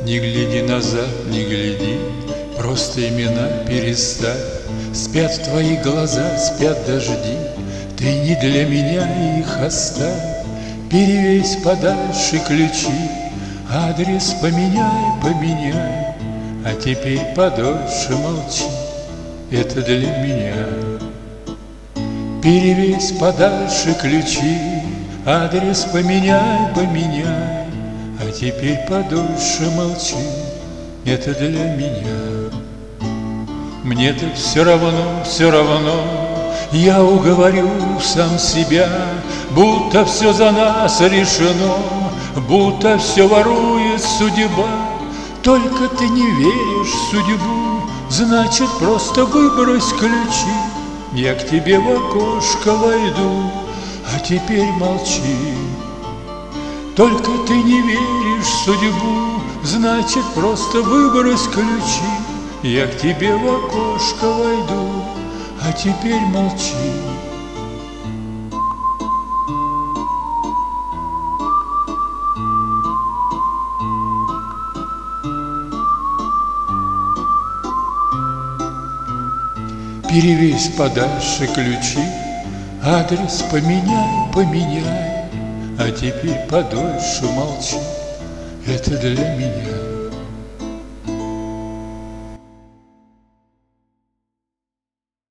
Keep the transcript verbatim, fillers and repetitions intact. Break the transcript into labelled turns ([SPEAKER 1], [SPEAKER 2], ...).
[SPEAKER 1] Не гляди назад, не гляди, просто имена переставь. Спят твои глаза, спят дожди, ты не для меня их оставь. Перевесь подальше ключи, адрес поменяй, поменяй. А теперь подольше молчи, это для меня. Перевесь подальше ключи, адрес поменяй, поменяй. А теперь подольше молчи, это для меня. Мне-то все равно, все равно, я уговорю сам себя, будто все за нас решено, будто все ворует судьба. Только ты не веришь в судьбу, значит, просто выбрось ключи. Я к тебе в окошко войду, а теперь молчи. Только ты не веришь в судьбу, значит, просто выбрось ключи. Я к тебе в окошко войду, а теперь молчи. Перевесь подальше ключи, адрес поменяй, поменяй. А теперь подольше молчи, это для меня.